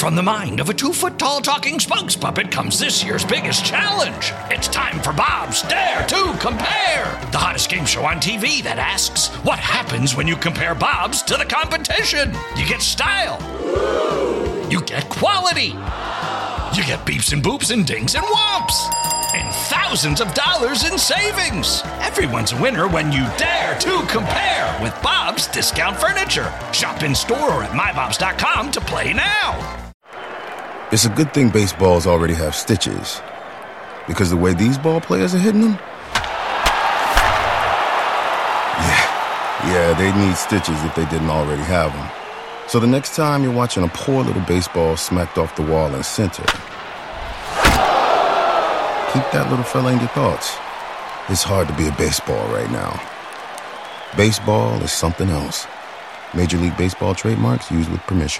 From the mind of a 2-foot-tall talking spokes puppet comes this year's biggest challenge. It's time for Bob's Dare to Compare, the hottest game show on TV that asks, what happens when you compare Bob's to the competition? You get style. You get quality. You get beeps and boops and dings and whomps. And thousands of dollars in savings. Everyone's a winner when you dare to compare with Bob's Discount Furniture. Shop in store or at mybobs.com to play now. It's a good thing baseballs already have stitches, because the way these ball players are hitting them, yeah, they'd need stitches if they didn't already have them. So the next time you're watching a poor little baseball smacked off the wall in center, keep that little fella in your thoughts. It's hard to be a baseball right now. Baseball is something else. Major League Baseball trademarks used with permission.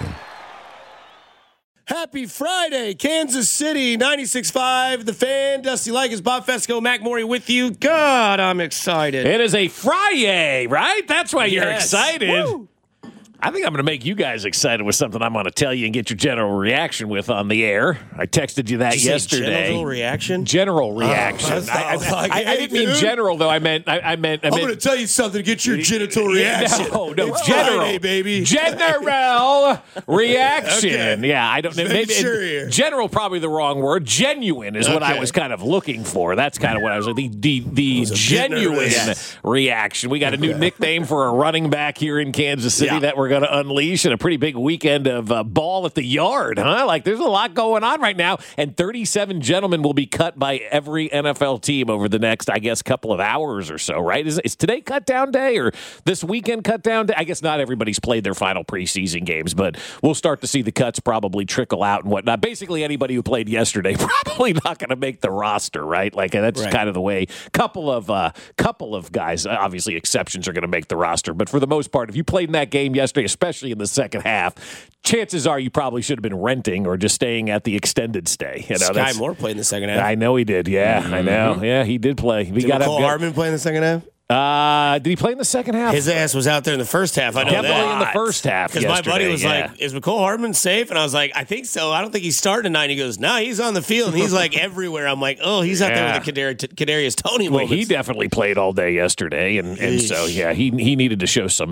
Happy Friday, Kansas City, 96.5, The Fan, Dusty Likens, Bob Fesco, Mac Morey with you. God, I'm excited. It is a Friday, right? That's why you're excited. Woo. I think I'm going to make you guys excited with something I'm going to tell you and get your general reaction with on the air. I texted you that Did you yesterday. say general reaction? General reaction. I didn't mean general, though. I meant. I'm going to tell you something to get your genital reaction. No, it's general, Friday, baby. General reaction. Okay. Yeah, I don't know. Maybe sure general, probably the wrong word. Genuine is what I was kind of looking for. That's kind of what I was like. The genuine reaction. We got a new nickname for a running back here in Kansas City that we're going to unleash, and a pretty big weekend of ball at the yard, huh? Like, there's a lot going on right now, and 37 gentlemen will be cut by every NFL team over the next, I guess, couple of hours or so, right? Is today cut down day, or this weekend cut down day? I guess not everybody's played their final preseason games, but we'll start to see the cuts probably trickle out and whatnot. Basically, anybody who played yesterday probably not going to make the roster, right? Like, that's kind of the way. Couple of guys, obviously exceptions, are going to make the roster, but for the most part, if you played in that game yesterday, especially in the second half, chances are you probably should have been renting or just staying at the extended stay. Sky Moore played in the second half. I know he did. Yeah, I know. Yeah, he did play. Did Mecole Hardman play in the second half? Did he play in the second half? His ass was out there in the first half. I know Definitely in the first half. Because my buddy was like, "Is Mecole Hardman safe?" And I was like, "I think so. I don't think he's starting tonight." He goes, "No, he's on the field. And he's like everywhere." I'm like, "Oh, he's out there with the Kadarius Toney moments." Well, he definitely played all day yesterday, and so he needed to show some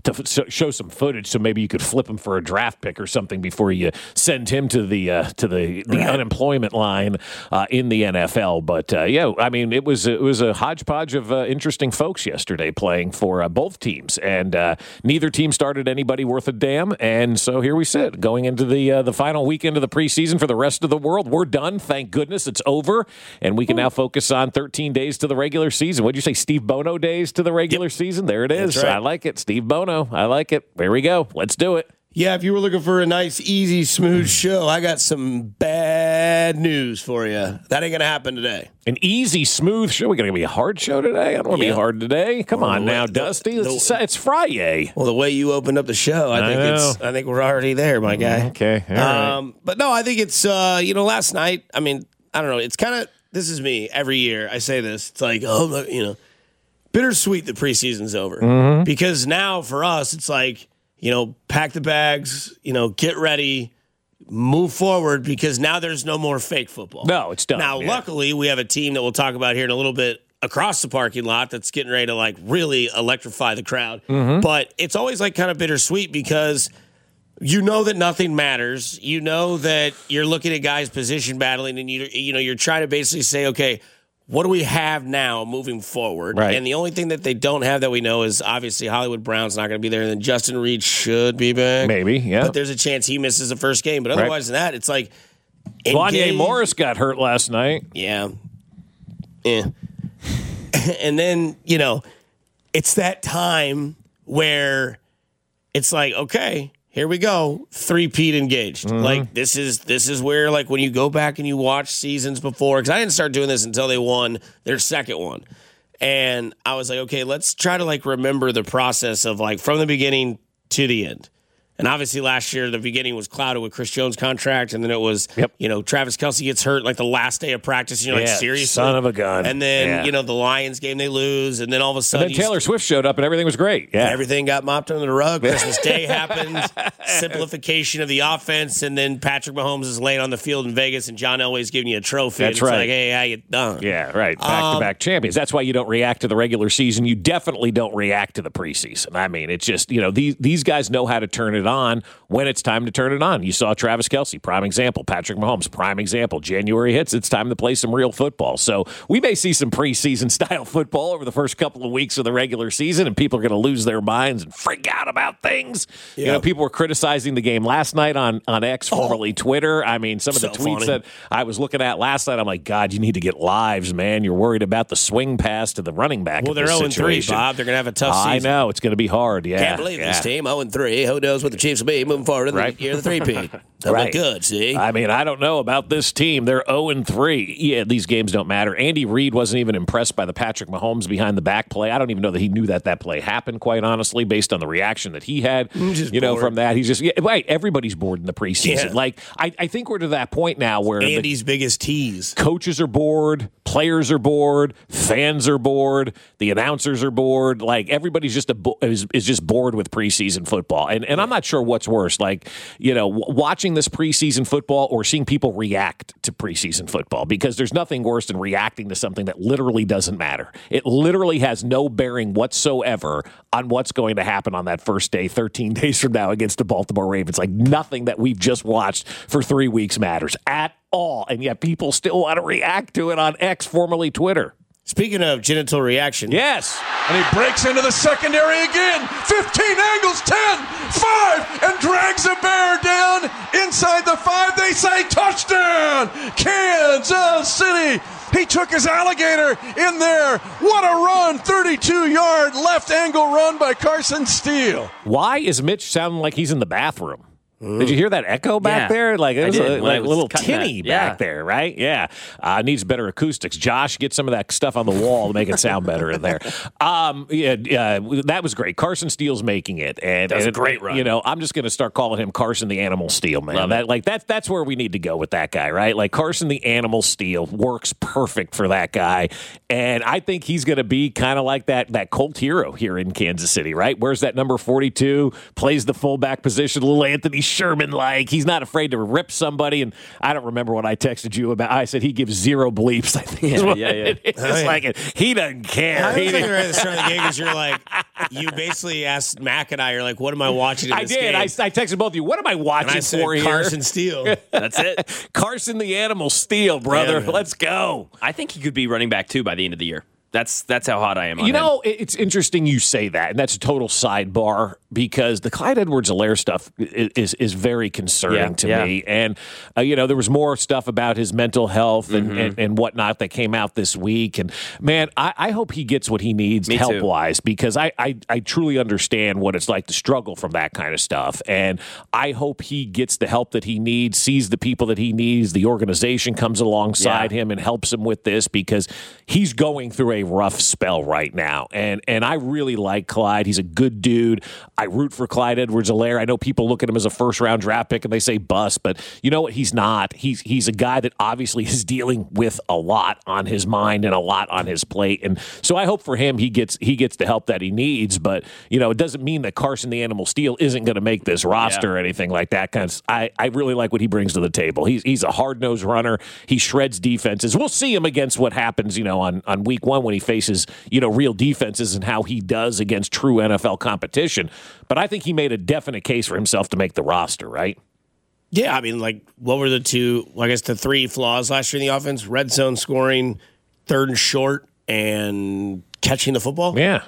footage, so maybe you could flip him for a draft pick or something before you send him to the unemployment line in the NFL. But I mean, it was a hodgepodge of interesting folks yesterday playing for both teams, and neither team started anybody worth a damn. And so here we sit, going into the final weekend of the preseason for the rest of the world. We're done, thank goodness. It's over, and we can now focus on 13 days to the regular season. What'd you say, Steve Bono days to the regular season? There it is. Right. I like it, Steve Bono. I like it. There we go. Let's do it. Yeah, if you were looking for a nice, easy, smooth show, I got some bad news for you. That ain't going to happen today. An easy, smooth show? We're going to be a hard show today? I don't want to be hard today. Come on now, Dusty. It's Friday. Well, the way you opened up the show, I think we're already there, my guy. Okay. All right. But no, I think it's, last night, I mean, I don't know. It's kind of, this is me every year. I say this. It's like, bittersweet the preseason's over. Mm-hmm. Because now for us, it's like, pack the bags, get ready, move forward, because now there's no more fake football. No, it's done. Now, luckily, we have a team that we'll talk about here in a little bit across the parking lot that's getting ready to really electrify the crowd. Mm-hmm. But it's always kind of bittersweet because you know that nothing matters. You know that you're looking at guys position battling, and you're trying to basically say, okay, what do we have now moving forward? Right. And the only thing that they don't have that we know is obviously Hollywood Brown's not going to be there, and then Justin Reed should be back. Maybe, yeah. But there's a chance he misses the first game. But otherwise than that, it's like Vontae Morris got hurt last night. Yeah. And then, it's that time where it's like, okay, here we go, three-peat engaged. Mm-hmm. This is where, when you go back and you watch seasons before, because I didn't start doing this until they won their second one. And I was like, okay, let's try to remember the process of from the beginning to the end. And obviously last year, the beginning was clouded with Chris Jones' contract, and then it was, Travis Kelce gets hurt like the last day of practice. And you're like, seriously? Son of a gun. And then, the Lions game, they lose, and then all of a sudden. And then Taylor Swift showed up, and everything was great. Yeah. Everything got mopped under the rug. Christmas Day happened. Simplification of the offense, and then Patrick Mahomes is laying on the field in Vegas, and John Elway's giving you a trophy. That's and it's right. like, hey, how you done? Yeah, right. Back-to-back champions. That's why you don't react to the regular season. You definitely don't react to the preseason. I mean, it's just, these guys know how to turn it on when it's time to turn it on. You saw Travis Kelce, prime example. Patrick Mahomes, prime example. January hits, it's time to play some real football. So we may see some preseason style football over the first couple of weeks of the regular season, and people are going to lose their minds and freak out about things. Yep. People were criticizing the game last night on X, formerly Twitter. I mean, some of the tweets that I was looking at last night, I'm like, God, you need to get lives, man. You're worried about the swing pass to the running back. Well, they're 0-3, Bob. They're going to have a tough season. I know. It's going to be hard. Yeah. Can't believe this team, 0-3. Who knows what the Chiefs will be moving forward in the year of the 3-peat. They'll look good, see? I mean, I don't know about this team. They're 0-3. Yeah, these games don't matter. Andy Reid wasn't even impressed by the Patrick Mahomes behind the back play. I don't even know that he knew that play happened, quite honestly, based on the reaction that he had. From that. He's just, everybody's bored in the preseason. Yeah. Like, I think we're to that point now where Andy's biggest tease. Coaches are bored, players are bored, fans are bored, the announcers are bored. Like, everybody's just is just bored with preseason football. And I'm not sure what's worse, like, watching this preseason football or seeing people react to preseason football, because there's nothing worse than reacting to something that literally doesn't matter. It literally has no bearing whatsoever on what's going to happen on that first day, 13 days from now, against the Baltimore Ravens. Like, nothing that we've just watched for 3 weeks matters at all. And yet people still want to react to it on X, formerly Twitter. Speaking of genital reaction. Yes. And he breaks into the secondary again. 15 angles, 10, 5, and drags a bear down inside the 5. They say touchdown, Kansas City. He took his alligator in there. What a run. 32-yard left angle run by Carson Steele. Why is Mitch sounding like he's in the bathroom? Did you hear that echo back there? Like, it was a little tinny back there, right? Yeah. Needs better acoustics. Josh, get some of that stuff on the wall to make it sound better in there. That was great. Carson Steele's making it. And That's a great run. I'm just going to start calling him Carson the Animal Steel, man. That's where we need to go with that guy, right? Like, Carson the Animal Steel works perfect for that guy. And I think he's going to be kind of like that Colt hero here in Kansas City, right? Where's that number 42? Plays the fullback position, little Anthony Sherman-like. He's not afraid to rip somebody. And I don't remember what I texted you about. I said he gives zero bleeps, I think. It's like he doesn't care. I was thinking right at the start of the game because you're like, you basically asked Mac and I, you're like, what am I watching in this game? I texted both of you. What am I watching and I said, for here? Carson Steele. That's it. Carson the Animal Steel, brother. Yeah, let's go. I think he could be running back too by the end of the year. That's how hot I am on him. It's interesting you say that, and that's a total sidebar, because the Clyde Edwards-Helaire stuff is very concerning to me. And, there was more stuff about his mental health and whatnot that came out this week. And, man, I hope he gets what he needs help-wise, because I truly understand what it's like to struggle from that kind of stuff. And I hope he gets the help that he needs, sees the people that he needs, the organization comes alongside him and helps him with this, because he's going through a rough spell right now. And I really like Clyde. He's a good dude. I root for Clyde Edwards-Helaire. I know people look at him as a first-round draft pick and they say bust, but you know what? He's not. He's a guy that obviously is dealing with a lot on his mind and a lot on his plate. And so I hope for him he gets the help that he needs. But, it doesn't mean that Carson the Animal Steel isn't going to make this roster or anything like that. Because I really like what he brings to the table. He's a hard-nosed runner. He shreds defenses. We'll see him against what happens, on week one when he faces, real defenses and how he does against true NFL competition. But I think he made a definite case for himself to make the roster, right? Yeah, I mean, like, what were the the three flaws last year in the offense? Red zone scoring, third and short, and catching the football. Yeah.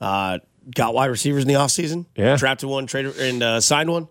Got wide receivers in the offseason. Yeah. Drafted one, traded, and signed one.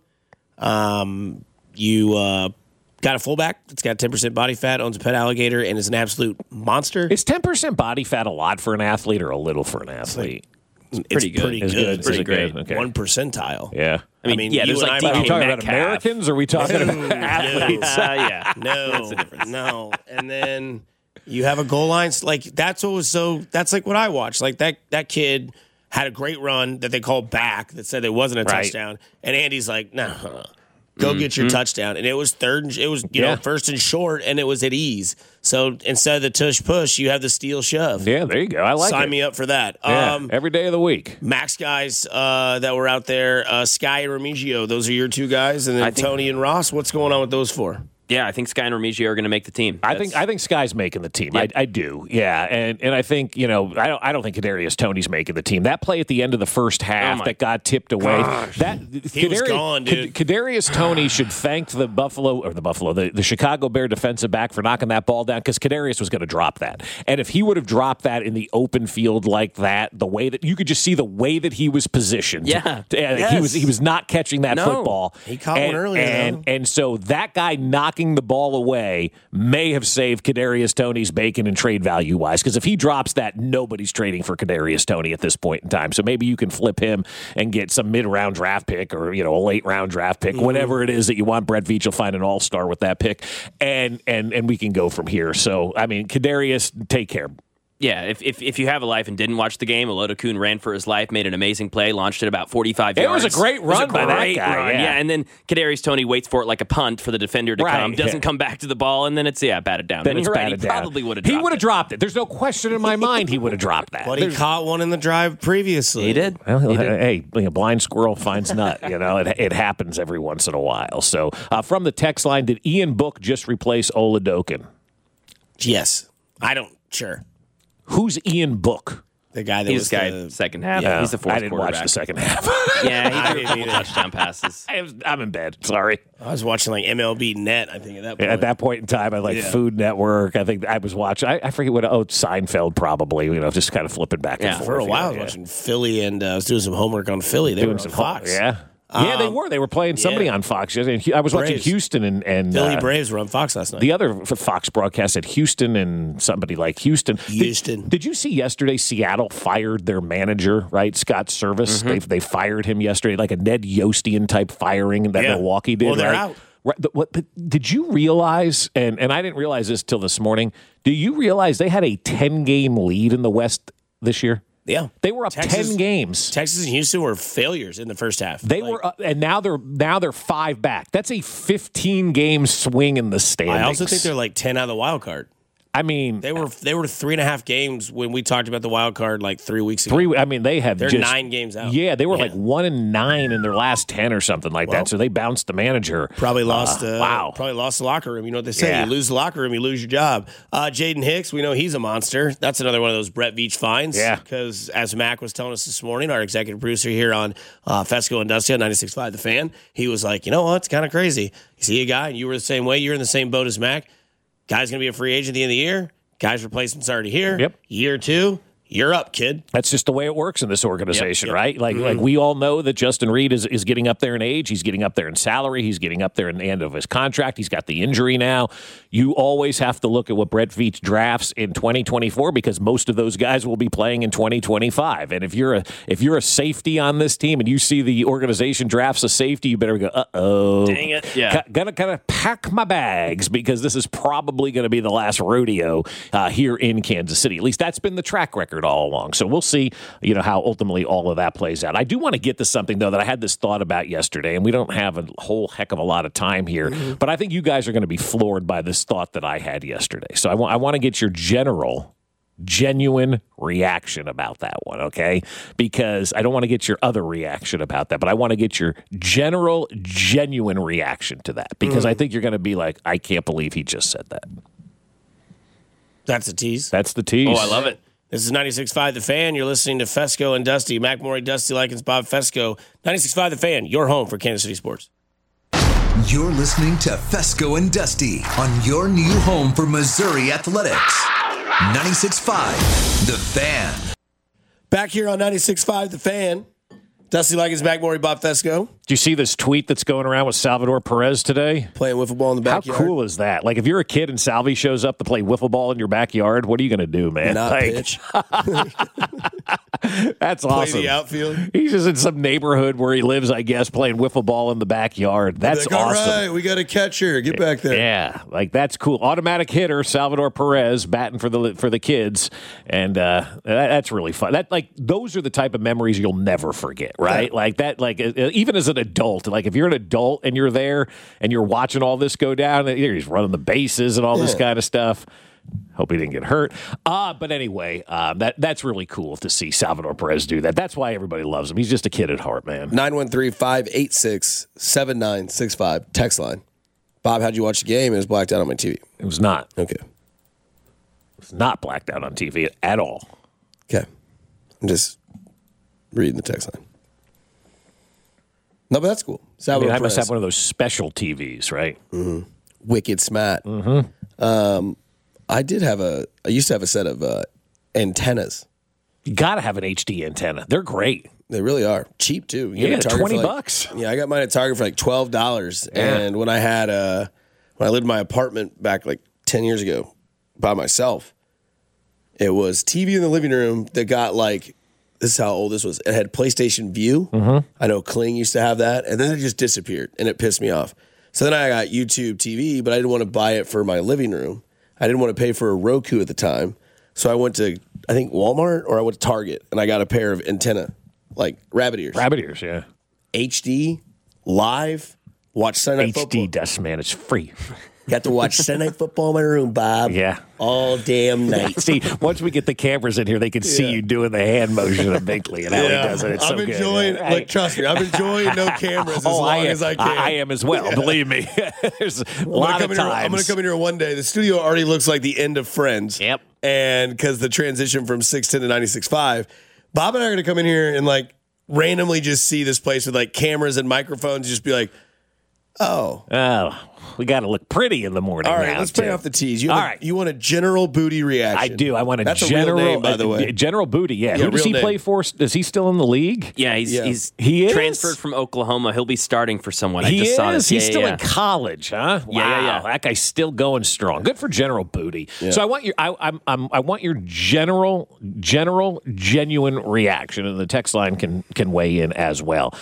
You got a fullback that's got 10% body fat, owns a pet alligator, and is an absolute monster. Is 10% body fat a lot for an athlete or a little for an athlete? It's pretty good. It's pretty great. Okay. 1 percentile. Yeah. I mean, there's like Are we DK talking about Metcalf. Americans or are we talking about athletes? No. And then you have a goal line. Like, that's what was so. That's like what I watched. Like that kid had a great run that they called back that said it wasn't a touchdown. And Andy's like, no, go get your touchdown. And it was first and short, and it was at ease. So instead of the tush push, you have the steal shove. Yeah, there you go. I like it. Sign me up for that. Yeah, every day of the week. Max guys that were out there, Sky and Remigio, those are your two guys. And then Tony and Ross, what's going on with those four? Yeah, I think Sky and Remigio are going to make the team. I think Sky's making the team. Yep. I do. Yeah, and I think I don't think Kadarius Toney's making the team. That play at the end of the first half that got tipped away. He was gone, dude. Kadarius Toney should thank the Chicago Bear defensive back for knocking that ball down because Kadarius was going to drop that. And if he would have dropped that in the open field like that, the way that you could just see the way that he was positioned. Yeah, he was not catching that football. He caught one earlier, and so that guy knocking the ball away may have saved Kadarius Toney's bacon and trade value wise, because if he drops that, nobody's trading for Kadarius Toney at this point in time. So maybe you can flip him and get some mid-round draft pick or a late-round draft pick, whatever it is that you want. Brett Veach will find an all-star with that pick, and we can go from here. So I mean, Kadarius, take care. Yeah, if you have a life and didn't watch the game, Olodokun ran for his life, made an amazing play, launched it about 45 yards. It was a great run by that guy. Yeah, and then Kadarius Toney waits for it like a punt for the defender to come, doesn't come back to the ball, and then it's batted down. Then it's batted down. Probably would have dropped it. He would have dropped it. There's no question in my mind he would have dropped that. But he caught one in the drive previously. He did. Well, hey, blind squirrel finds nut. It happens every once in a while. So from the text line, did Ian Book just replace Olodokun? Yes. Sure. Who's Ian Book? The guy that was the second half. Yeah, he's the fourth I didn't watch the second half. Yeah, he threw touchdown passes. I'm in bed. Sorry. I was watching like MLB Net, I think, at that point. At that point in time, I Food Network. I think I was watching. I forget what. Seinfeld probably. Just kind of flipping back and forth. For a while, I was watching Philly, and I was doing some homework on Philly. They were on Fox. Yeah, they were. They were playing somebody on Fox. I was watching Houston and Philly Braves were on Fox last night. The other Fox broadcast at Houston and somebody like Houston. Did you see yesterday Seattle fired their manager, right? Scott Service. Mm-hmm. They fired him yesterday, like a Ned Yostian type firing that Milwaukee did. Well, they're right? out. Right, but did you realize, and I didn't realize this till this morning, do you realize they had a 10-game lead in the West this year? Yeah, they were up 10 games. Texas and Houston were failures in the first half. They were up, and now they're 5 back. That's a 15-game swing in the standings. I also think they're like 10 out of the wild card. I mean, they were 3.5 games when we talked about the wild card like 3 weeks ago. They're 9 games out. Yeah, they were like 1-9 in their last 10 or something like that. So they bounced the manager. Probably lost. Probably lost the locker room. You know what they say? Yeah. You lose the locker room, you lose your job. Jaden Hicks, we know he's a monster. That's another one of those Brett Veach finds. Yeah. Because as Mac was telling us this morning, our executive producer here on Fesco and Dusty on 96.5 The Fan, he was like, you know what? It's kind of crazy. You see a guy, and you were the same way. You're in the same boat as Mac. Guy's going to be a free agent at the end of the year. Guy's replacement's already here. Yep. Year 2, you're up, kid. That's just the way it works in this organization, right? Like we all know that Justin Reed is getting up there in age. He's getting up there in salary. He's getting up there in the end of his contract. He's got the injury now. You always have to look at what Brett Veach drafts in 2024 because most of those guys will be playing in 2025. And if you're a safety on this team and you see the organization drafts a safety, you better go, uh-oh. Dang it. Yeah. Gonna kind of pack my bags because this is probably going to be the last rodeo here in Kansas City. At least that's been the track record all along. So we'll see, how ultimately all of that plays out. I do want to get to something, though, that I had this thought about yesterday, and we don't have a whole heck of a lot of time here, but I think you guys are going to be floored by this thought that I had yesterday. So I want to get your genuine reaction about that one, okay? Because I don't want to get your other reaction about that, but I want to get your genuine reaction to that because I think you're going to be like, I can't believe he just said that. That's the tease. That's the tease. Oh, I love it. This is 96.5 The Fan. You're listening to Fesco and Dusty. Mac Morey, Dusty Likens, Bob Fesco. 96.5 The Fan, your home for Kansas City sports. You're listening to Fesco and Dusty on your new home for Missouri athletics. 96.5 The Fan. Back here on 96.5 The Fan. Dusty Likens, Mac Morey, Bob Fesco. Do you see this tweet that's going around with Salvador Perez today? Playing wiffle ball in the backyard. How cool is that? Like, if you're a kid and Salvi shows up to play wiffle ball in your backyard, what are you going to do, man? Not pitch. That's Play awesome. the outfield. He's just in some neighborhood where he lives, I guess, playing wiffle ball in the backyard. That's Like, awesome. all right, we got a catcher. Get back there. Yeah, like that's cool. Automatic hitter Salvador Perez batting for the kids, and that's really fun. That like those are the type of memories you'll never forget, right? Yeah. Like that, like even as an adult, like if you're an adult and you're there and you're watching all this go down, he's running the bases and all this kind of stuff. Hope he didn't get hurt. But anyway, that's really cool to see Salvador Perez do that. That's why everybody loves him. He's just a kid at heart, man. 913-586-7965. Text line. Bob, how'd you watch the game? It was blacked out on my TV. It was not. Okay. It was not blacked out on TV at all. Okay. I'm just reading the text line. No, but that's cool. I must have one of those special TVs, right? Mm-hmm. Wicked smart. Mm-hmm. I used to have a set of antennas. You got to have an HD antenna. They're great. They really are. Cheap, too. Yeah, $20. Yeah, I got mine at Target for like $12. Yeah. And when I lived in my apartment back like 10 years ago by myself, it was TV in the living room that got like, this is how old this was. It had PlayStation View. Mm-hmm. I know Kling used to have that. And then it just disappeared, and it pissed me off. So then I got YouTube TV, but I didn't want to buy it for my living room. I didn't want to pay for a Roku at the time. So I went to, I think, Walmart, or I went to Target, and I got a pair of antenna, like rabbit ears. Rabbit ears, yeah. HD, live, watch Sunday Night Football. HD, Dust, man. It's free. Got to watch Sunday Night Football in my room, Bob. Yeah. All damn night. See, once we get the cameras in here, they can see you doing the hand motion of Binkley and how he does it. It's I'm so enjoying, good. Like, trust me, I'm enjoying no cameras as long as I can. I am as well, believe me. There's a lot of times. I'm going to come in here one day. The studio already looks like the end of Friends. Yep. And because the transition from 610 to 96.5, Bob and I are going to come in here and like randomly just see this place with like cameras and microphones, just be like, oh, we got to look pretty in the morning. All right, now, let's too. pay off the tees. You want a General Booty reaction? I do. I want a That's general. A real name, by the way. General Booty. Yeah. Who does he play for? Is he still in the league? Yeah, he's he is? transferred from Oklahoma. He'll be starting for someone. He I just saw this. He's still in college, huh? Wow. Yeah. That guy's still going strong. Good for General Booty. Yeah. So I want your I want your general genuine reaction, and the text line can weigh in as well.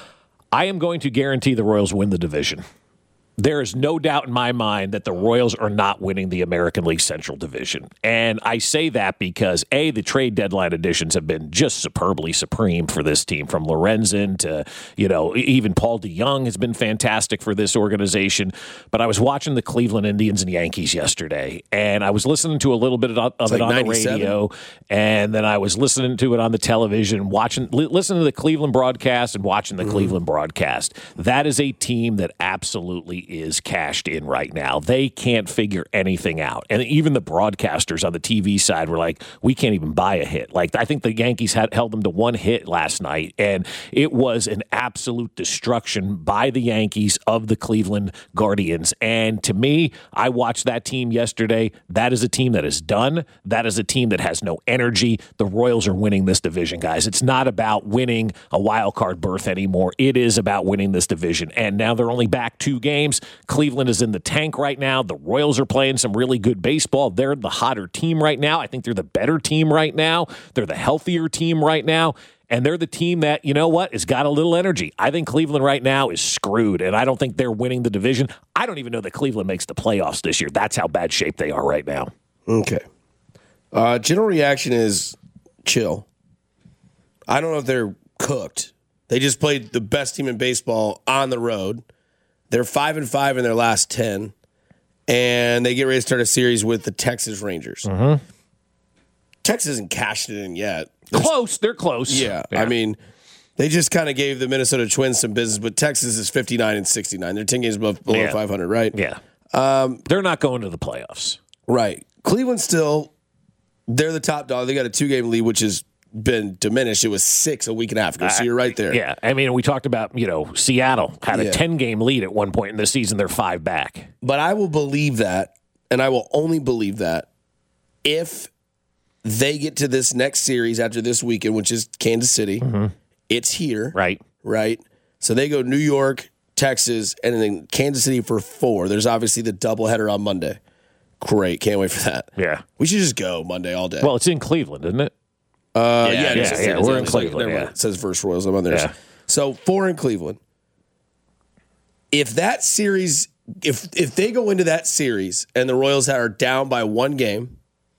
I am going to guarantee the Royals win the division. There is no doubt in my mind that the Royals are not winning the American League Central Division. And I say that because, A, the trade deadline additions have been just superbly supreme for this team, from Lorenzen to, even Paul DeJong has been fantastic for this organization. But I was watching the Cleveland Indians and Yankees yesterday, and I was listening to a little bit of it on 97? The radio, and then I was listening to it on the television, listening to the Cleveland broadcast and watching the Cleveland broadcast. That is a team that absolutely is cashed in right now. They can't figure anything out. And even the broadcasters on the TV side were like, we can't even buy a hit. Like, I think the Yankees held them to one hit last night, and it was an absolute destruction by the Yankees of the Cleveland Guardians. And to me, I watched that team yesterday. That is a team that is done. That is a team that has no energy. The Royals are winning this division, guys. It's not about winning a wild card berth anymore. It is about winning this division. And now they're only back 2 games. Cleveland is in the tank right now. The Royals are playing some really good baseball. They're the hotter team right now. I think they're the better team right now. They're the healthier team right now. And they're the team that, has got a little energy. I think Cleveland right now is screwed, and I don't think they're winning the division. I don't even know that Cleveland makes the playoffs this year. That's how bad shape they are right now. Okay. General reaction is chill. I don't know if they're cooked. They just played the best team in baseball on the road. They're 5-5 in their last 10, and they get ready to start a series with the Texas Rangers. Mm-hmm. Texas hasn't cashed it in yet. They're close. Yeah. I mean, they just kind of gave the Minnesota Twins some business, but Texas is 59-69. They're 10 games below 500, right? Yeah. They're not going to the playoffs. Right. Cleveland still, they're the top dog. They got a 2-game lead, which has been diminished. It was 6 a week and a half ago, so you're right there. Yeah. I mean, we talked about, Seattle had a 10-game lead at one point in the season. They're 5 back. But I will believe that, and I will only believe that if they get to this next series after this weekend, which is Kansas City. Mm-hmm. It's here. Right. So they go New York, Texas, and then Kansas City for 4. There's obviously the doubleheader on Monday. Great. Can't wait for that. Yeah. We should just go Monday all day. Well, it's in Cleveland, isn't it? We're in Cleveland. It says versus Royals. I'm on there. Yeah. So 4 in Cleveland. If that series, if they go into that series and the Royals are down by 1 game,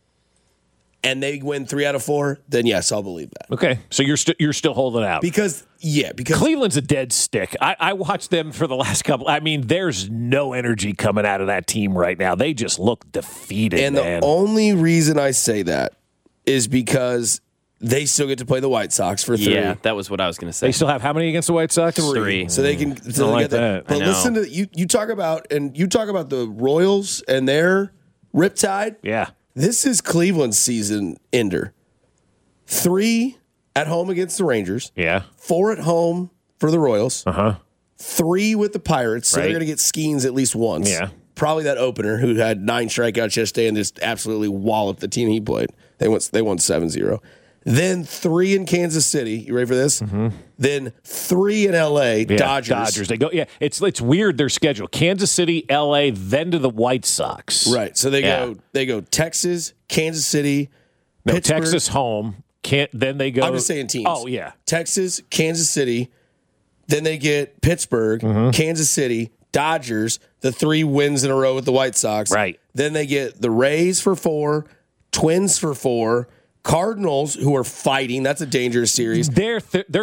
and they win 3 out of 4, then yes, I'll believe that. Okay, so you're still holding out because Cleveland's a dead stick. I watched them for the last couple. I mean, there's no energy coming out of that team right now. They just look defeated. And the only reason I say that is because they still get to play the White Sox for 3. Yeah, that was what I was going to say. They still have how many against the White Sox? 3. So they can. So they like get that. that. But listen to you talk about the Royals and their riptide. Yeah. This is Cleveland's season ender. 3 at home against the Rangers. Yeah. 4 at home for the Royals. 3 with the Pirates. So Right. they're going to get Skeens at least once. Yeah. Probably that opener who had 9 strikeouts yesterday and just absolutely walloped the team he played. They won 7-0. Then 3 in Kansas City. You ready for this? Mm-hmm. Then 3 in L.A. Yeah, Dodgers. They go. Yeah, it's weird their schedule. Kansas City, L.A., then to the White Sox. Right. So they go Texas, Kansas City, Pittsburgh. Texas home. Then they go. I'm just saying teams. Oh yeah. Texas, Kansas City. Then they get Pittsburgh, Kansas City, Dodgers. The 3 wins in a row with the White Sox. Right. Then they get the Rays for 4, Twins for 4. Cardinals, who are fighting, that's a dangerous series. They're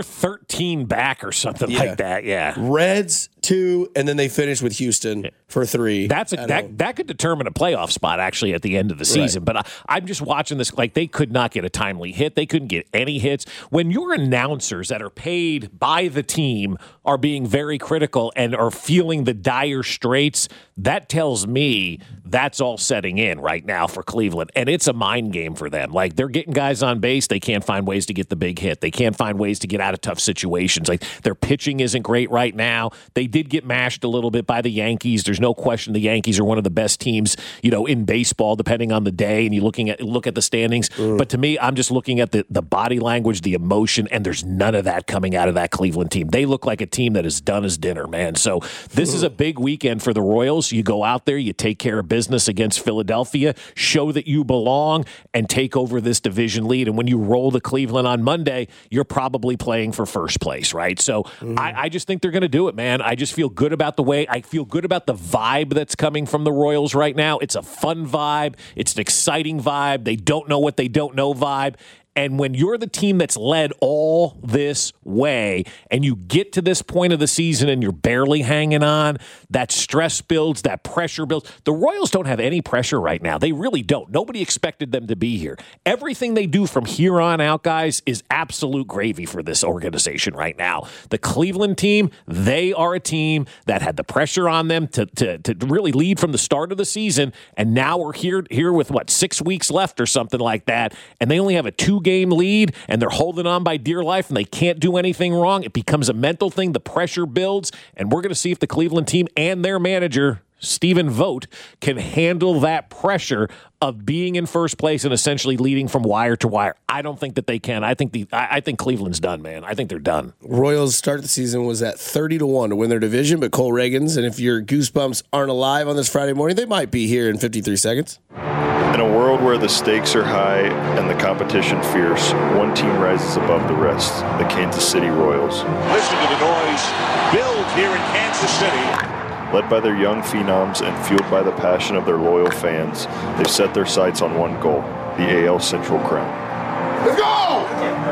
13 back or something like that. Yeah. Reds 2, and then they finish with Houston for 3. That could determine a playoff spot actually at the end of the season. Right. But I'm just watching this like they could not get a timely hit. They couldn't get any hits. When your announcers that are paid by the team are being very critical and are feeling the dire straits, that tells me that's all setting in right now for Cleveland. And it's a mind game for them. Like they're getting guys on base. They can't find ways to get the big hit. They can't find ways to get out of tough situations. Like their pitching isn't great right now. They did get mashed a little bit by the Yankees. There's no question the Yankees are one of the best teams, in baseball, depending on the day. And you look at the standings. But to me, I'm just looking at the body language, the emotion, and there's none of that coming out of that Cleveland team. They look like a team that is done as dinner, man. So this is a big weekend for the Royals. You go out there, you take care of business against Philadelphia, show that you belong, and take over this division lead. And when you roll to Cleveland on Monday, you're probably playing for first place, right? So I just think they're going to do it, man. I just feel good about I feel good about the vibe that's coming from the Royals right now. It's a fun vibe. It's an exciting vibe. They don't know what they don't know vibe. And when you're the team that's led all this way and you get to this point of the season and you're barely hanging on, that stress builds, that pressure builds. The Royals don't have any pressure right now. They really don't. Nobody expected them to be here. Everything they do from here on out, guys, is absolute gravy for this organization right now. The Cleveland team, they are a team that had the pressure on them to really lead from the start of the season. And now we're here with, 6 weeks left or something like that. And they only have a 2-game lead and they're holding on by dear life and they can't do anything wrong. It becomes a mental thing. The pressure builds, and we're going to see if the Cleveland team and their manager, Stephen Vogt, can handle that pressure of being in first place and essentially leading from wire to wire. I don't think that they can. I think Cleveland's done, man. I think they're done. Royals start the season was at 30-1 to win their division, but Cole Reagans, and if your Goosebumps aren't alive on this Friday morning, they might be here in 53 seconds. In a world where the stakes are high and the competition fierce, one team rises above the rest, the Kansas City Royals. Listen to the noise build here in Kansas City. Led by their young phenoms and fueled by the passion of their loyal fans, they've set their sights on one goal, the AL Central crown. Let's go!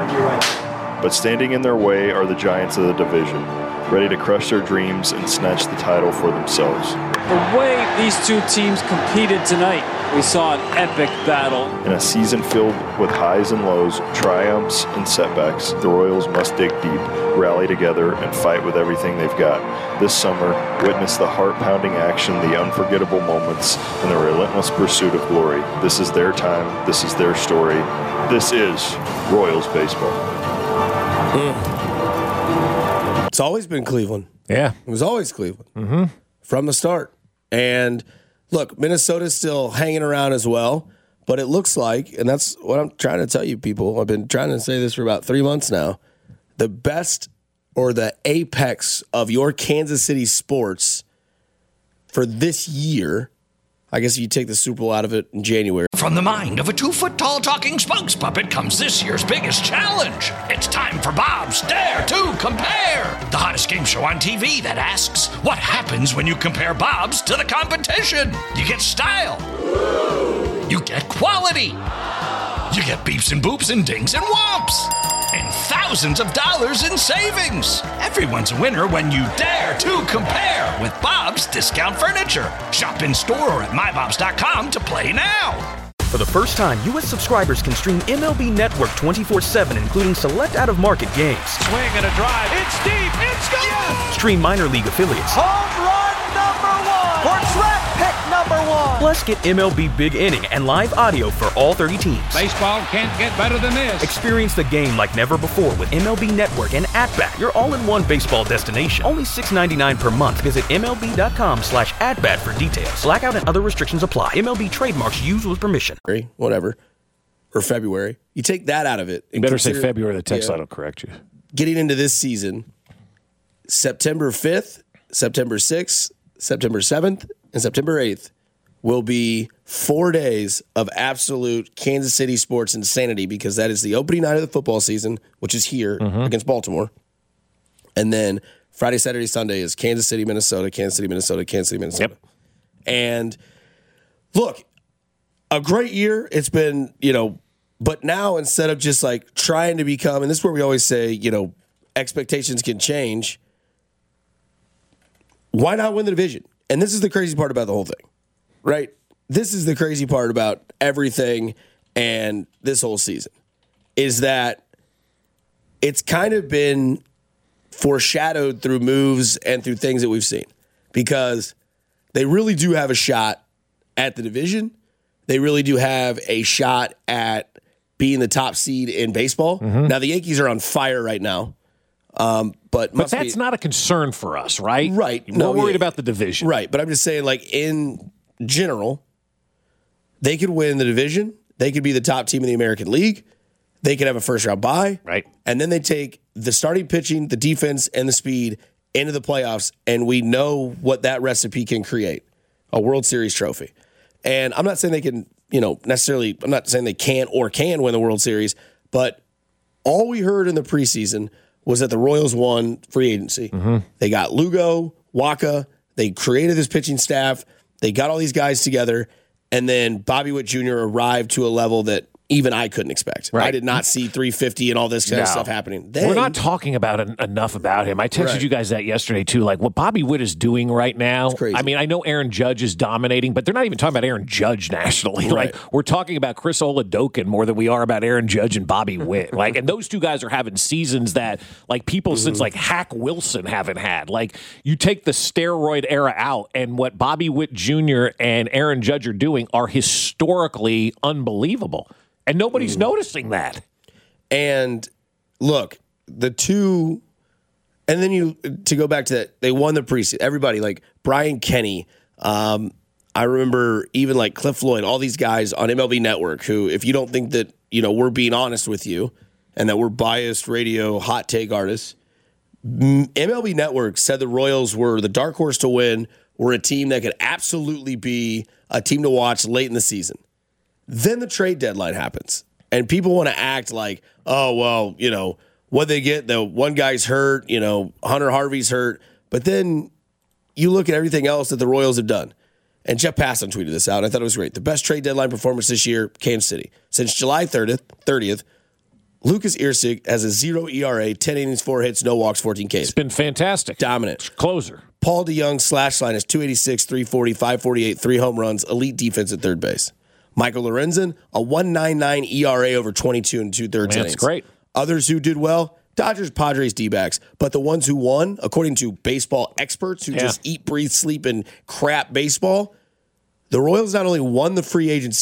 But standing in their way are the giants of the division, ready to crush their dreams and snatch the title for themselves. The way these two teams competed tonight, we saw an epic battle. In a season filled with highs and lows, triumphs and setbacks, the Royals must dig deep, rally together, and fight with everything they've got. This summer, witness the heart-pounding action, the unforgettable moments, and the relentless pursuit of glory. This is their time. This is their story. This is Royals baseball. It's always been Cleveland. Yeah. It was always Cleveland from the start. And look, Minnesota's still hanging around as well, but it looks like, and that's what I'm trying to tell you people, I've been trying to say this for about 3 months now, the best or the apex of your Kansas City sports for this year I guess you take the Super Bowl out of it in January. From the mind of a 2-foot-tall talking spokes puppet comes this year's biggest challenge. It's time for Bob's Dare to Compare, the hottest game show on TV that asks, what happens when you compare Bob's to the competition? You get style. You get quality. You get beeps and boops and dings and whomps. And thousands of dollars in savings. Everyone's a winner when you dare to compare with Bob's Discount Furniture. Shop in store or at mybobs.com to play now. For the first time, U.S. subscribers can stream MLB Network 24/7, including select out-of-market games. Swing and a drive. It's deep. It's gone. Yes! Stream minor league affiliates. Home run number 1. For track pick number 1. Plus, get MLB Big Inning and live audio for all 30 teams. Baseball can't get better than this. Experience the game like never before with MLB Network and At-Bat, your all-in-one baseball destination. Only $6.99 per month. Visit MLB.com/at-bat for details. Blackout and other restrictions apply. MLB trademarks used with permission. Whatever. Or February. You take that out of it. You better say February. The text line will correct you. Getting into this season, September 5th, September 6th, September 7th, and September 8th will be 4 days of absolute Kansas City sports insanity because that is the opening night of the football season, which is here against Baltimore. And then Friday, Saturday, Sunday is Kansas City, Minnesota, Kansas City, Minnesota, Kansas City, Minnesota. Yep. And look, a great year. It's been, but now instead of just like trying to become, and this is where we always say, expectations can change. Why not win the division? And this is the crazy part about the whole thing, right? This is the crazy part about everything and this whole season is that it's kind of been foreshadowed through moves and through things that we've seen because they really do have a shot at the division. They really do have a shot at being the top seed in baseball. Now, the Yankees are on fire right now. But that's not a concern for us, right? Right. We're worried about the division. Right. But I'm just saying, like, in general, they could win the division. They could be the top team in the American League. They could have a first-round bye. Right. And then they take the starting pitching, the defense, and the speed into the playoffs, and we know what that recipe can create, a World Series trophy. And I'm not saying they can, necessarily, I'm not saying they can win the World Series, but all we heard in the preseason was that the Royals won free agency. They got Lugo, Waka, they created this pitching staff, they got all these guys together, and then Bobby Witt Jr. arrived to a level that even I couldn't expect. Right. I did not see 350 and all this kind of stuff happening. We're not talking about enough about him. I texted you guys that yesterday, too. Like, what Bobby Witt is doing right now, I mean, I know Aaron Judge is dominating, but they're not even talking about Aaron Judge nationally. Right. Like, we're talking about Chris Oladokin more than we are about Aaron Judge and Bobby Witt. Like, and those two guys are having seasons that, like, people since, like, Hack Wilson haven't had. Like, you take the steroid era out, and what Bobby Witt Jr. and Aaron Judge are doing are historically unbelievable. And nobody's noticing that. And look, the two, and then to go back to that, they won the preseason. Everybody, like Brian Kenny, I remember even like Cliff Floyd, all these guys on MLB Network who, if you don't think that, we're being honest with you and that we're biased radio hot take artists, MLB Network said the Royals were the dark horse to win, were a team that could absolutely be a team to watch late in the season. Then the trade deadline happens, and people want to act like, oh, well, what they get, the one guy's hurt, Hunter Harvey's hurt. But then you look at everything else that the Royals have done. And Jeff Passan tweeted this out. I thought it was great. The best trade deadline performance this year, Kansas City. Since July 30th, Lucas Irsig has a 0 ERA, 10 innings, 4 hits, no walks, 14 Ks. It's been fantastic. Dominant. Closer. Paul DeYoung slash line is 286, 340, 548, 3 home runs, elite defense at third base. Michael Lorenzen, a 1.99 ERA over 22 and 2/3 innings. That's great. Others who did well, Dodgers, Padres, D-backs. But the ones who won, according to baseball experts who just eat, breathe, sleep, and crap baseball, the Royals not only won the free agency,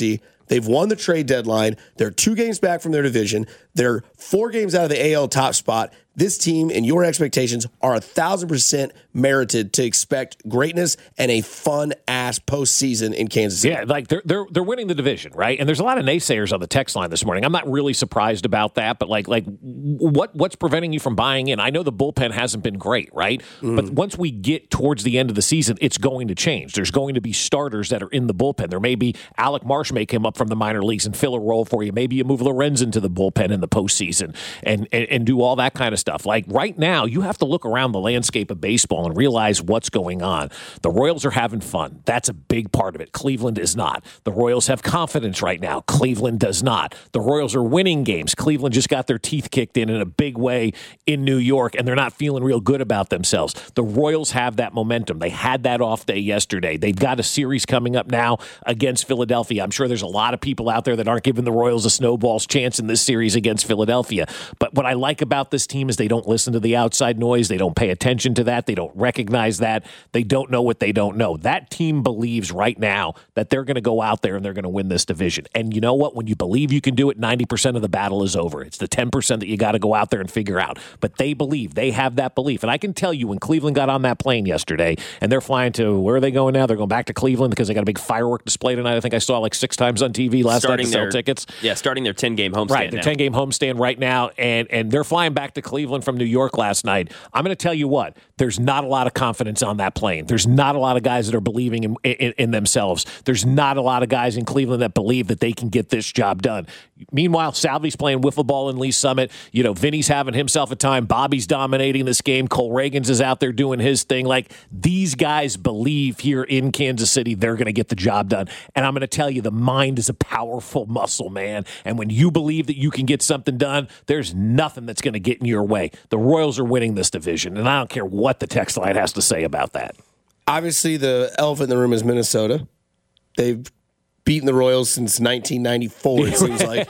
They've won the trade deadline. They're 2 games back from their division. They're 4 games out of the AL top spot. This team and your expectations are 1,000% merited to expect greatness and a fun-ass postseason in Kansas City. Yeah, like they're winning the division, right? And there's a lot of naysayers on the text line this morning. I'm not really surprised about that, but like what's preventing you from buying in? I know the bullpen hasn't been great, right? But once we get towards the end of the season, it's going to change. There's going to be starters that are in the bullpen. There may be Alec Marsh may come up from the minor leagues and fill a role for you. Maybe you move Lorenz into the bullpen in the postseason and do all that kind of stuff. Like right now, you have to look around the landscape of baseball and realize what's going on. The Royals are having fun. That's a big part of it. Cleveland is not. The Royals have confidence right now. Cleveland does not. The Royals are winning games. Cleveland just got their teeth kicked in a big way in New York, and they're not feeling real good about themselves. The Royals have that momentum. They had that off day yesterday. They've got a series coming up now against Philadelphia. I'm sure there's a lot of people out there that aren't giving the Royals a snowball's chance in this series against Philadelphia. But what I like about this team is they don't listen to the outside noise. They don't pay attention to that. They don't recognize that. They don't know what they don't know. That team believes right now that they're going to go out there and they're going to win this division. And you know what? When you believe you can do it, 90% of the battle is over. It's the 10% that you got to go out there and figure out. But they believe. They have that belief. And I can tell you when Cleveland got on that plane yesterday and they're flying to, where are they going now? They're going back to Cleveland because they got a big firework display tonight. I think I saw like 6 times on TV last night to sell tickets. Yeah, starting their 10-game homestand. Right, their 10-game homestand right now. And they're flying back to Cleveland from New York last night. I'm going to tell you what, there's not a lot of confidence on that plane. There's not a lot of guys that are believing in themselves. There's not a lot of guys in Cleveland that believe that they can get this job done. Meanwhile, Salvi's playing wiffle ball in Lee Summit. You know, Vinny's having himself a time. Bobby's dominating this game. Cole Reagans is out there doing his thing. Like, these guys believe here in Kansas City they're going to get the job done. And I'm going to tell you, the mind is a powerful muscle, man. And when you believe that you can get something done, there's nothing that's going to get in your way. The Royals are winning this division, and I don't care what the text line has to say about that. Obviously, the elephant in the room is Minnesota. They've beaten the Royals since 1994, it seems like.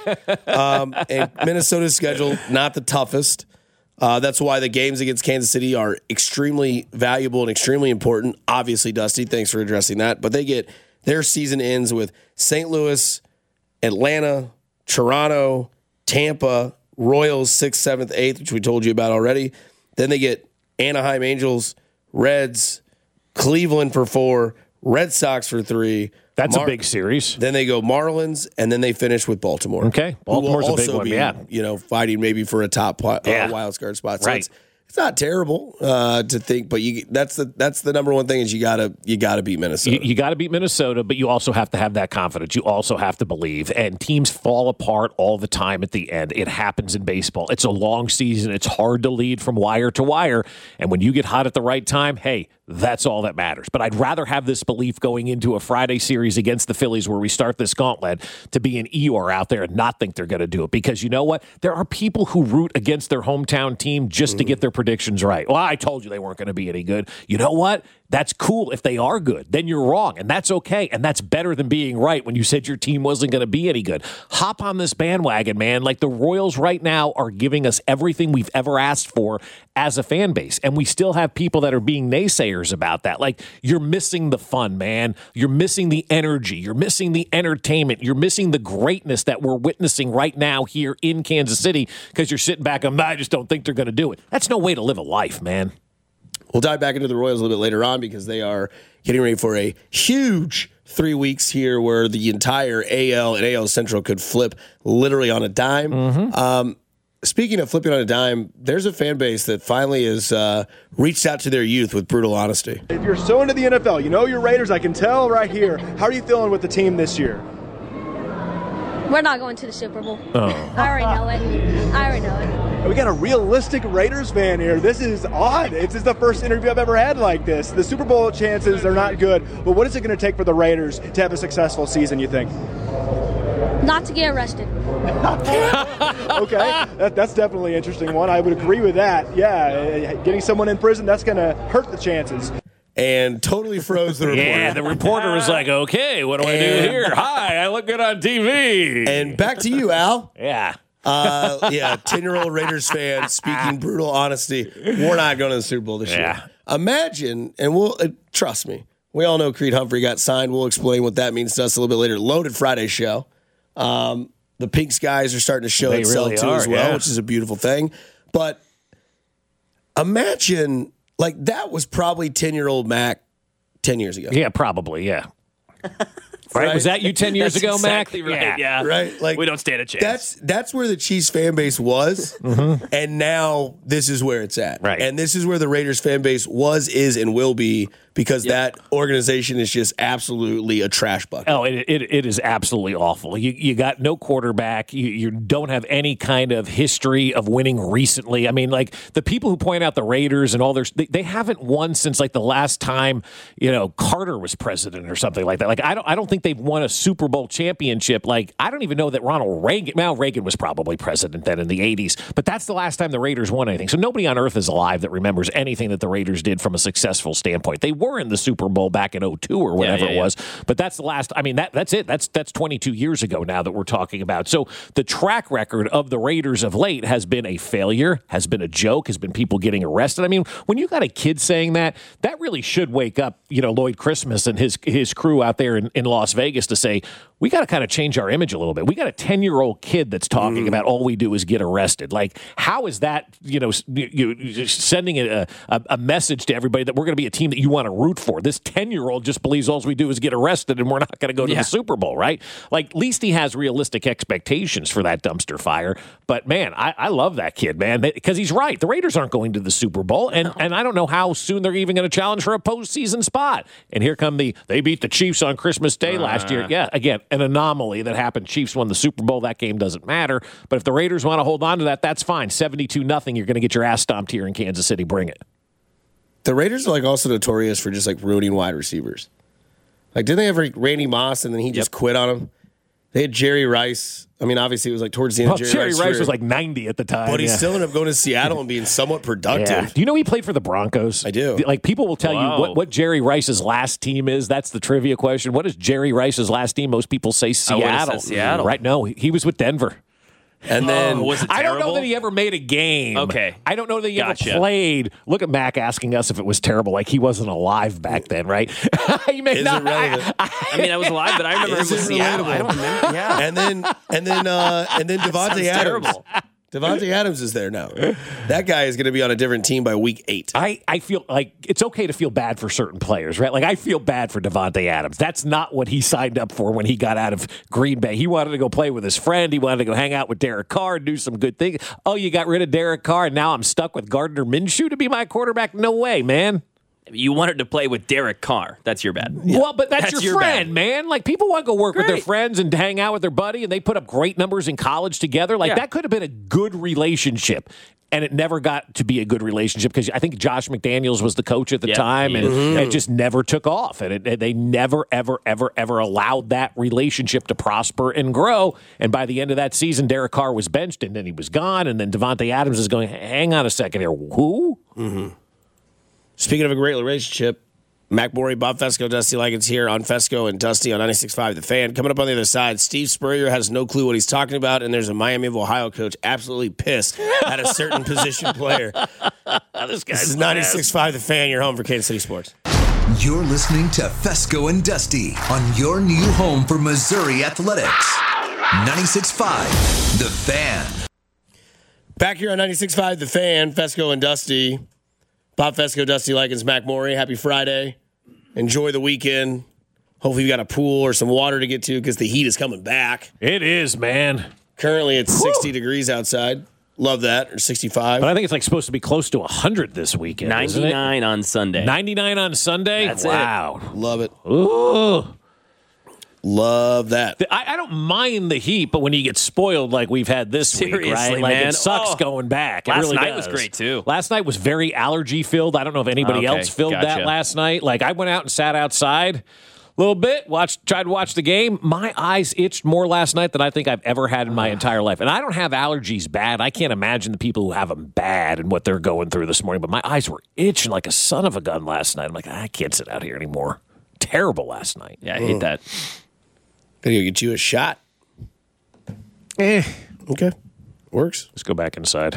And Minnesota's schedule, not the toughest. That's why the games against Kansas City are extremely valuable and extremely important. Obviously, Dusty, thanks for addressing that. But their season ends with St. Louis, Atlanta, Toronto, Tampa, Royals 6th, 7th, 8th, which we told you about already. Then they get Anaheim Angels, Reds, Cleveland for 4, Red Sox for 3. That's a big series. Then they go Marlins, and then they finish with Baltimore. Okay, Baltimore's a big one. Yeah, fighting maybe for a top wild card spot. So right. It's not terrible to think, but that's the number one thing is you gotta beat Minnesota. You got to beat Minnesota, but you also have to have that confidence. You also have to believe. And teams fall apart all the time at the end. It happens in baseball. It's a long season. It's hard to lead from wire to wire. And when you get hot at the right time, hey, that's all that matters. But I'd rather have this belief going into a Friday series against the Phillies where we start this gauntlet to be an Eeyore out there and not think they're going to do it. Because you know what? There are people who root against their hometown team just to get their predictions right. Well, I told you they weren't going to be any good. You know what? That's cool if they are good. Then you're wrong, and that's okay. And that's better than being right when you said your team wasn't going to be any good. Hop on this bandwagon, man. Like, the Royals right now are giving us everything we've ever asked for as a fan base. And we still have people that are being naysayers about that. Like, you're missing the fun, man. You're missing the energy. You're missing the entertainment. You're missing the greatness that we're witnessing right now here in Kansas City because you're sitting back and I just don't think they're going to do it. That's no way to live a life, man. We'll dive back into the Royals a little bit later on because they are getting ready for a huge 3 weeks here where the entire AL and AL Central could flip literally on a dime. Speaking of flipping on a dime, there's a fan base that finally has reached out to their youth with brutal honesty. If you're so into the NFL, you know your Raiders, I can tell right here. How are you feeling with the team this year? We're not going to the Super Bowl. Oh. I already know it. We got a realistic Raiders fan here. This is odd. This is the first interview I've ever had like this. The Super Bowl chances are not good, but what is it going to take for the Raiders to have a successful season, you think? Not to get arrested. Okay, that's definitely an interesting one. I would agree with that. Yeah, getting someone in prison, that's going to hurt the chances. And totally froze the reporter. Yeah, the reporter was like, okay, what do I do here? Hi, I look good on TV. And back to you, Al. Yeah. 10-year-old Raiders fan speaking brutal honesty. We're not going to the Super Bowl this year. Imagine, and we'll trust me, we all know Creed Humphrey got signed. We'll explain what that means to us a little bit later. Loaded Friday show. The pink skies are starting to show itself really too as well, yeah. which is a beautiful thing. But imagine, like, that was probably 10-year-old Mac 10 years ago. Yeah, probably, yeah. Right? Was that you 10 years ago, exactly Mac? right, yeah. Right? Like, we don't stand a chance. That's where the Chiefs fan base was, and now this is where it's at. Right. And this is where the Raiders fan base was, is, and will be, because that organization is just absolutely a trash bucket. Oh, it is absolutely awful. You got no quarterback. You don't have any kind of history of winning recently. I mean, like, the people who point out the Raiders and all their they haven't won since like the last time, Carter was president or something like that. Like, I don't think they've won a Super Bowl championship. Like, I don't even know that Ronald Reagan. Well, Reagan was probably president then in the 80s, but that's the last time the Raiders won anything. So nobody on earth is alive that remembers anything that the Raiders did from a successful standpoint. They were in the Super Bowl back in 2002 or whatever it was, but that's the last. I mean, that's it. That's 22 years ago now that we're talking about. So the track record of the Raiders of late has been a failure, has been a joke, has been people getting arrested. I mean, when you got a kid saying that really should wake up, Lloyd Christmas and his crew out there in Las Vegas to say, we got to kind of change our image a little bit. We got a 10-year-old kid that's talking about all we do is get arrested. Like, how is that, you sending a message to everybody that we're going to be a team that you want to root for? This 10-year-old just believes all we do is get arrested and we're not going to go to the Super Bowl, right? Like, at least he has realistic expectations for that dumpster fire. But, man, I love that kid, man, because he's right. The Raiders aren't going to the Super Bowl, and I don't know how soon they're even going to challenge for a postseason spot. And here come they beat the Chiefs on Christmas Day last year. Yeah, again, an anomaly that happened. Chiefs won the Super Bowl. That game doesn't matter. But if the Raiders want to hold on to that, that's fine. 72-0, you're going to get your ass stomped here in Kansas City. Bring it. The Raiders are like also notorious for just like ruining wide receivers. Like, didn't they have Randy Moss and then he just quit on him? They had Jerry Rice. I mean, obviously it was like towards the end of Jerry Rice was like 90 at the time. But he still ended up going to Seattle and being somewhat productive. Yeah. Do you know he played for the Broncos? I do. Like, people will tell you what Jerry Rice's last team is. That's the trivia question. What is Jerry Rice's last team? Most people say Seattle. Seattle. Right? No, he was with Denver. And then was it I don't know terrible? that he ever made a game. Okay. I don't know that he ever played. Look at Mac asking us if it was terrible. Like, he wasn't alive back then, right? He may Is not. it relevant? I mean, I was alive, but I remember it was Seattle. I don't remember. Yeah. And then Devontae Adams. Terrible. Devontae Adams is there now. That guy is going to be on a different team by week 8. I feel like it's okay to feel bad for certain players, right? Like, I feel bad for Devontae Adams. That's not what he signed up for when he got out of Green Bay. He wanted to go play with his friend. He wanted to go hang out with Derek Carr and do some good things. Oh, you got rid of Derek Carr, and now I'm stuck with Gardner Minshew to be my quarterback? No way, man. You wanted to play with Derek Carr. That's your bad. Well, but that's your friend, man. Like, people want to go work with their friends and hang out with their buddy, and they put up great numbers in college together. Like, that could have been a good relationship. And it never got to be a good relationship because I think Josh McDaniels was the coach at the time, and it just never took off. And they never, ever, ever, ever allowed that relationship to prosper and grow. And by the end of that season, Derek Carr was benched, and then he was gone. And then Devontae Adams is going, hang on a second here. Who? Mm-hmm. Speaking of a great relationship, Mac Morey, Bob Fesco, Dusty Likens here on Fesco and Dusty on 96.5 The Fan. Coming up on the other side, Steve Spurrier has no clue what he's talking about, and there's a Miami of Ohio coach absolutely pissed at a certain position player. This is 96.5 The Fan, your home for Kansas City sports. You're listening to Fesco and Dusty on your new home for Missouri Athletics. 96.5 The Fan. Back here on 96.5 The Fan, Fesco and Dusty. Bob Fesco, Dusty Likens, Mac Morey. Happy Friday. Enjoy the weekend. Hopefully you got a pool or some water to get to because the heat is coming back. It is, man. Currently it's 60 degrees outside. Love that. Or 65. But I think it's like supposed to be close to 100 this weekend. 99 on Sunday. 99 on Sunday? That's wow. Love it. Ooh. Love that. I don't mind the heat, but when you get spoiled like we've had this week, right? Like, man. it sucks going back. Last it really night does. was great, too. Last night was very allergy filled. I don't know if anybody else filled that last night. Like, I went out and sat outside a little bit, tried to watch the game. My eyes itched more last night than I think I've ever had in my entire life. And I don't have allergies bad. I can't imagine the people who have them bad and what they're going through this morning. But my eyes were itching like a son of a gun last night. I'm like, I can't sit out here anymore. Terrible last night. Yeah, I hate that. Gotta go get you a shot. Okay. Works. Let's go back inside.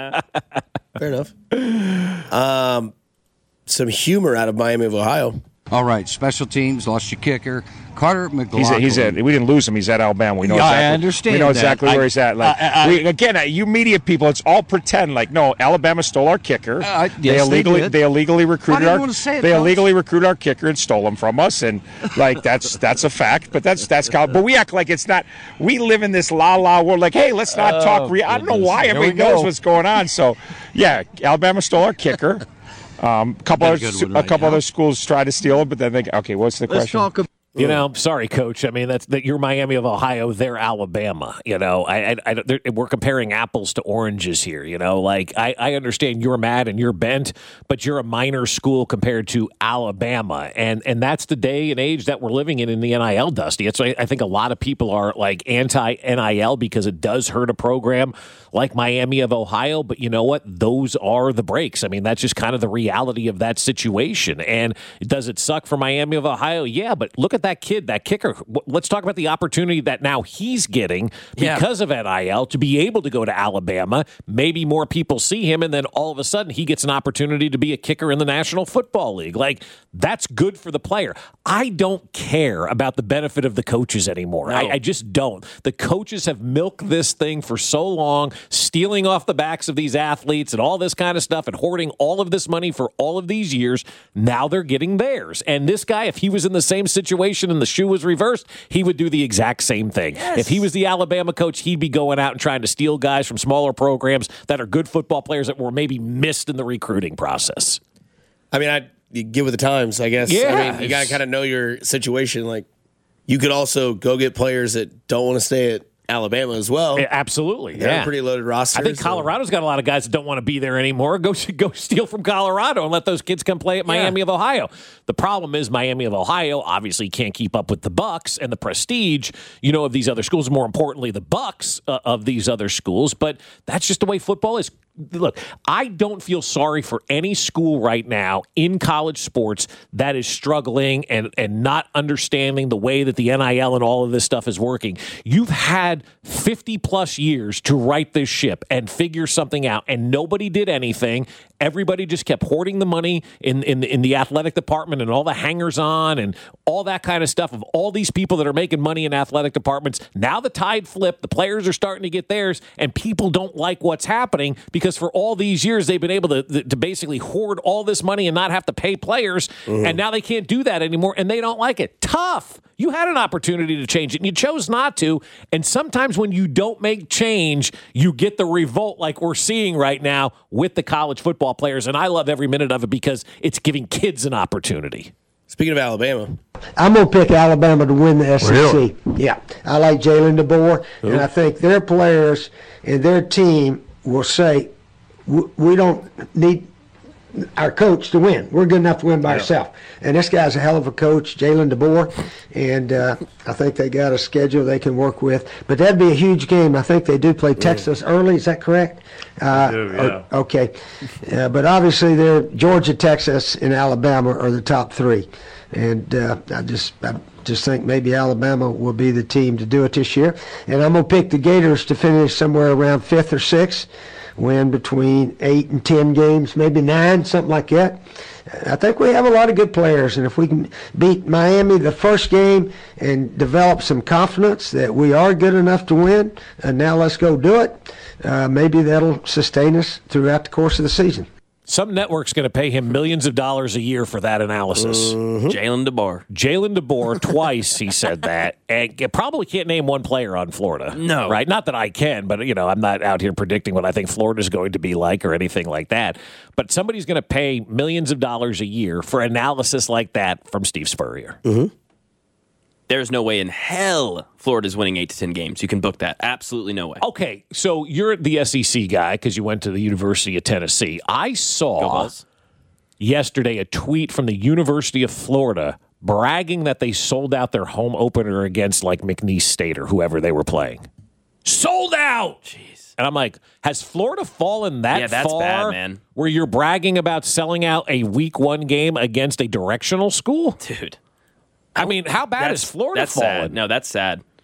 Fair enough. Some humor out of Miami of Ohio. All right, special teams, lost your kicker. Carter McLaughlin. We didn't lose him. He's at Alabama. We know I understand. We know exactly where he's at. You media people, it's all pretend. Like, no, Alabama stole our kicker. They illegally recruited our kicker and stole him from us, and like that's a fact. But but we act like it's not. We live in this la world. Like, hey, let's not talk. I don't know why everybody knows what's going on. So, yeah, Alabama stole our kicker. A couple other schools try to steal it, but then what's the question? Sorry, Coach. I mean, that you're Miami of Ohio, they're Alabama. We're comparing apples to oranges here. I understand you're mad and you're bent, but you're a minor school compared to Alabama, and that's the day and age that we're living in the NIL, Dusty. It's I think a lot of people are like anti-NIL because it does hurt a program like Miami of Ohio. But you know what? Those are the breaks. I mean, that's just kind of the reality of that situation. And does it suck for Miami of Ohio? Yeah, but look at that kid, that kicker. Let's talk about the opportunity that now he's getting because of NIL to be able to go to Alabama. Maybe more people see him, and then all of a sudden he gets an opportunity to be a kicker in the National Football League. Like, that's good for the player. I don't care about the benefit of the coaches anymore. No. I just don't. The coaches have milked this thing for so long, stealing off the backs of these athletes and all this kind of stuff and hoarding all of this money for all of these years. Now they're getting theirs. And this guy, if he was in the same situation and the shoe was reversed, he would do the exact same thing. Yes. If he was the Alabama coach, he'd be going out and trying to steal guys from smaller programs that are good football players that were maybe missed in the recruiting process. I mean, I get with the times, I guess. Yeah, I mean, you got to kind of know your situation. Like, you could also go get players that don't want to stay at Alabama as well. Yeah, absolutely. They're a pretty loaded roster. I think Colorado's got a lot of guys that don't want to be there anymore. Go steal from Colorado and let those kids come play at Miami of Ohio. The problem is Miami of Ohio obviously can't keep up with the Bucks and the prestige, of these other schools. More importantly, the Bucks of these other schools. But that's just the way football is. Look, I don't feel sorry for any school right now in college sports that is struggling and not understanding the way that the NIL and all of this stuff is working. You've had 50-plus years to right this ship and figure something out, and nobody did anything. Everybody just kept hoarding the money in the athletic department and all the hangers-on and all that kind of stuff of all these people that are making money in athletic departments. Now the tide flipped. The players are starting to get theirs, and people don't like what's happening because for all these years they've been able to basically hoard all this money and not have to pay players, and now they can't do that anymore, and they don't like it. Tough. You had an opportunity to change it, and you chose not to, and sometimes when you don't make change, you get the revolt like we're seeing right now with the college football players, and I love every minute of it because it's giving kids an opportunity. Speaking of Alabama, I'm going to pick Alabama to win the SEC. Really? Yeah. I like Jalen DeBoer, and I think their players and their team will say, we don't need our coach to win. We're good enough to win by ourselves. And this guy's a hell of a coach, Jalen DeBoer, and I think they got a schedule they can work with. But that'd be a huge game. I think they do play Texas early. Is that correct? They do, yeah. Okay. But obviously, they're Georgia, Texas, and Alabama are the top three. And I just think maybe Alabama will be the team to do it this year. And I'm going to pick the Gators to finish somewhere around 5th or 6th. Win between 8 and 10 games, maybe 9, something like that. I think we have a lot of good players, and if we can beat Miami the first game and develop some confidence that we are good enough to win, and now let's go do it, maybe that'll sustain us throughout the course of the season. Some network's going to pay him millions of dollars a year for that analysis. Mm-hmm. Jalen DeBoer, twice he said that. And you probably can't name one player on Florida. No. Right? Not that I can, but, I'm not out here predicting what I think Florida's going to be like or anything like that. But somebody's going to pay millions of dollars a year for analysis like that from Steve Spurrier. Mm-hmm. There's no way in hell Florida's winning 8 to 10 games. You can book that. Absolutely no way. Okay, so you're the SEC guy because you went to the University of Tennessee. I saw yesterday a tweet from the University of Florida bragging that they sold out their home opener against like McNeese State or whoever they were playing. Sold out! Jeez. And I'm like, has Florida fallen that that's far bad, man. where you're bragging about selling out a week 1 game against a directional school? Dude. I mean, how bad is Florida fallen? Sad. No, that's sad.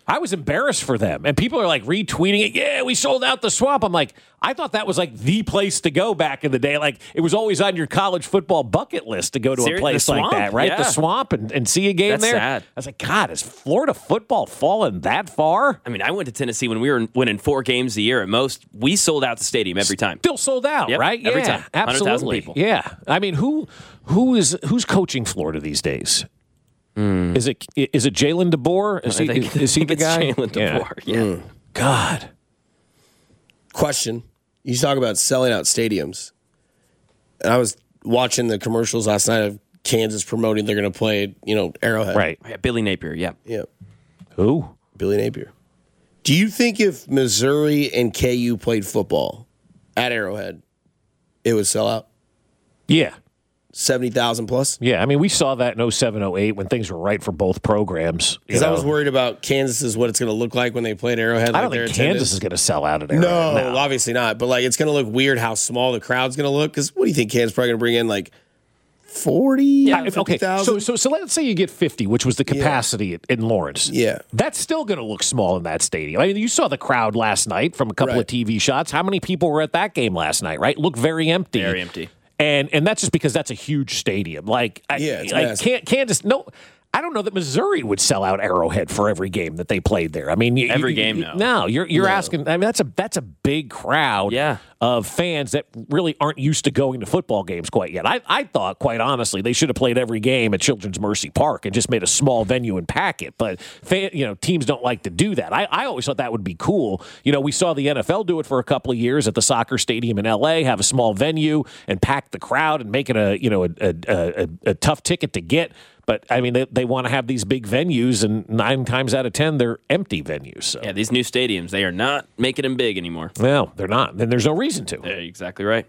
I was embarrassed for them. And people are like retweeting it. Yeah, we sold out the Swamp. I'm like, I thought that was like the place to go back in the day. Like it was always on your college football bucket list to go to a place like that, right? Yeah. The Swamp and see a game That's there. Sad. I was like, God, has Florida football fallen that far? I mean, I went to Tennessee when we were winning 4 games a year at most. We sold out the stadium every time. Still sold out, right? Every Yeah, time. absolutely. 100,000 people. Yeah. I mean, who's coaching Florida these days? Is it Jalen DeBoer? Is he the guy? Jalen DeBoer. Yeah. God. Question. You talk about selling out stadiums. And I was watching the commercials last night of Kansas promoting they're going to play, Arrowhead. Right. Yeah, Billy Napier, yeah. Yeah. Who? Billy Napier. Do you think if Missouri and KU played football at Arrowhead, it would sell out? Yeah. 70,000 plus? Yeah, I mean, we saw that in 07-08 when things were right for both programs. Because I was worried about Kansas what it's going to look like when they play at Arrowhead. I don't think Kansas is going to sell out at Arrowhead. No, obviously not. But it's going to look weird how small the crowd's going to look. Because what do you think Kansas is probably going to bring in 40? Okay, 50,000? so let's say you get 50, which was the capacity in Lawrence. Yeah. That's still going to look small in that stadium. I mean, you saw the crowd last night from a couple of TV shots. How many people were at that game last night, right? Looked very empty. Very empty. And that's just because that's a huge stadium. Kansas, no, I don't know that Missouri would sell out Arrowhead for every game that they played there. I mean, every game, no. No, you're asking. I mean, that's a big crowd of fans that really aren't used to going to football games quite yet. I thought, quite honestly, they should have played every game at Children's Mercy Park and just made a small venue and pack it. But teams don't like to do that. I always thought that would be cool. We saw the NFL do it for a couple of years at the soccer stadium in LA, have a small venue and pack the crowd and make it a tough ticket to get. But, I mean, they want to have these big venues, and 9 times out of 10, they're empty venues. So. Yeah, these new stadiums, they are not making them big anymore. No, they're not. And there's no reason to. Yeah, exactly right.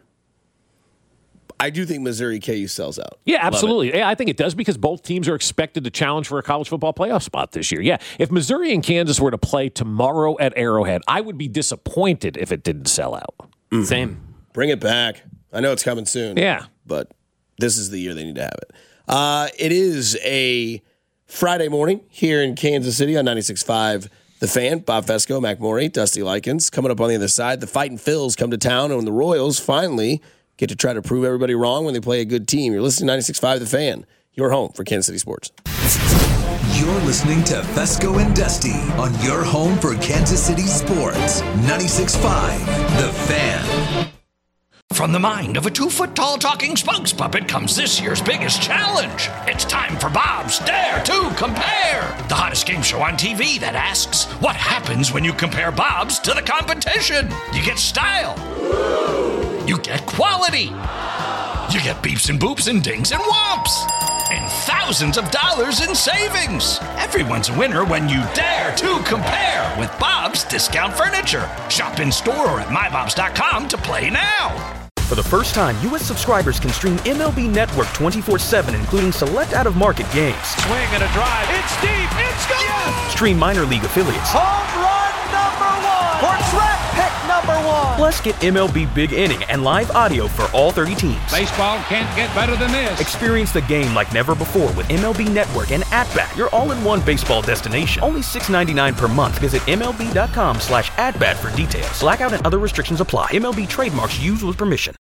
I do think Missouri KU sells out. Yeah, absolutely. Yeah, I think it does because both teams are expected to challenge for a college football playoff spot this year. Yeah, if Missouri and Kansas were to play tomorrow at Arrowhead, I would be disappointed if it didn't sell out. Same. Bring it back. I know it's coming soon. Yeah. But this is the year they need to have it. It is a Friday morning here in Kansas City on 96.5 The Fan. Bob Fesco, Mac Morey, Dusty Likens. Coming up on the other side, the Fightin' Phils come to town, and the Royals finally get to try to prove everybody wrong when they play a good team. You're listening to 96.5 The Fan, your home for Kansas City sports. You're listening to Fesco and Dusty on your home for Kansas City sports. 96.5 The Fan. From the mind of a 2-foot-tall talking spokes puppet comes this year's biggest challenge. It's time for Bob's Dare to Compare, the hottest game show on TV that asks, what happens when you compare Bob's to the competition? You get style. You get quality. You get beeps and boops and dings and whomps. And thousands of dollars in savings. Everyone's a winner when you dare to compare with Bob's Discount Furniture. Shop in store or at mybobs.com to play now. For the first time, U.S. subscribers can stream MLB Network 24/7, including select out-of-market games. Swing and a drive. It's deep. It's gone. Yes. Stream minor league affiliates. Home run number 1. Or draft pick number 1. Plus, get MLB Big Inning and live audio for all 30 teams. Baseball can't get better than this. Experience the game like never before with MLB Network and At-Bat, your all-in-one baseball destination. Only $6.99 per month. Visit MLB.com/AtBat for details. Blackout and other restrictions apply. MLB trademarks used with permission.